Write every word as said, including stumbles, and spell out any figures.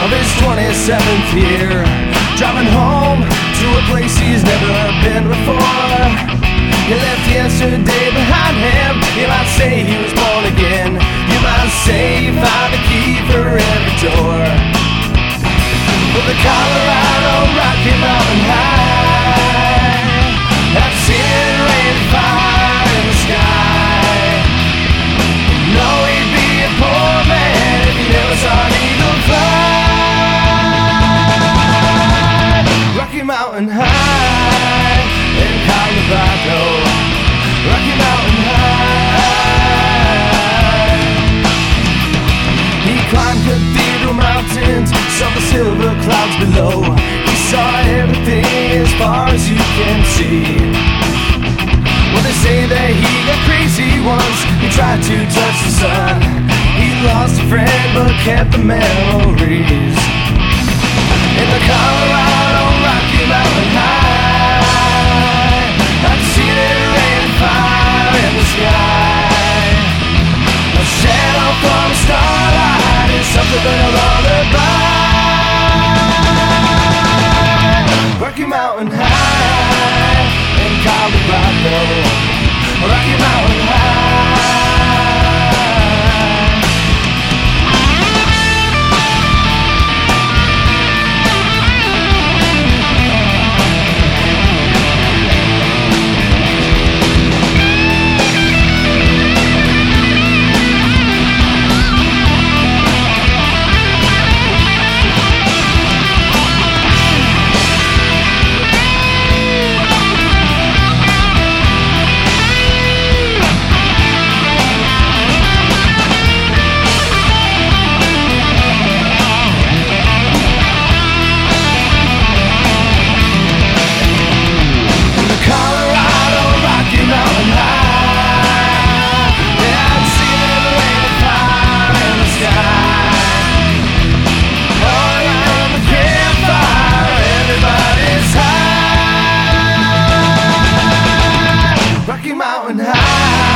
of his twenty-seventh year, driving home to a place he's never been before. He left yesterday behind him. You might say he was born again. You might say he found a key for every door. But the Colorado Rocky Mountain High, I've seen it rain fire in the sky. No, he'd be a poor man if he never saw an eagle fly. Rocky Mountain High in Colorado, Rocky Mountain High. He climbed cathedral mountains, saw the silver clouds below. He saw everything as far as you can see. Well, they say that he got crazy once. He tried to touch the sun. He lost a friend but kept the memories. In the Colorado Rocky Mountain High, I've seen it rain fire in the sky. A shadow from starlight is something but a lullaby. Rocky Mountain High in Colorado, Rocky Mountain High. Rocky Mountain High.